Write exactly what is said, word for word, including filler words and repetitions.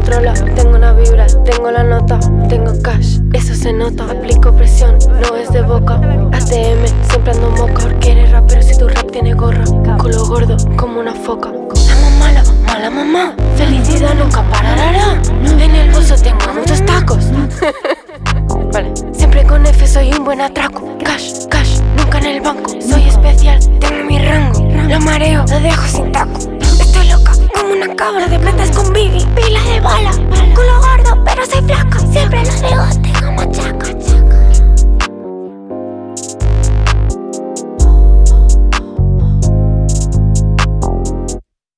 controla. Tengo una vibra, tengo la nota, tengo cash, eso se nota. Aplico presión, no es de boca. A T M, siempre ando moca. Porque eres rapero si tu rap tiene gorra. Culo gordo como una foca. La mamá, la mamá, la mamá. Felicidad nunca parará. En el bolso tengo muchos tacos. Vale. Siempre con F soy un buen atraco. Cash, cash, nunca en el banco. Soy especial, tengo mi rango. Lo mareo, lo dejo sin taco. Estoy loca, como una cabra de plantas con Bibi. Pila de bala, culo gordo, pero soy flaca. Siempre lo digo, tengo machaca.